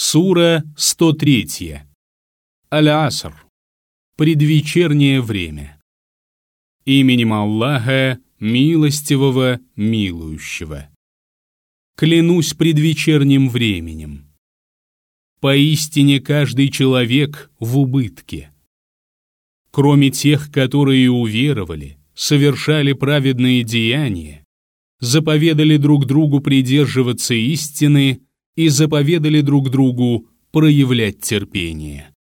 Сура 103. Аль-Аср. Предвечернее время. Именем Аллаха, милостивого, милующего. Клянусь предвечерним временем. Поистине каждый человек в убытке. Кроме тех, которые уверовали, совершали праведные деяния, заповедали друг другу придерживаться истины и заповедали друг другу проявлять терпение.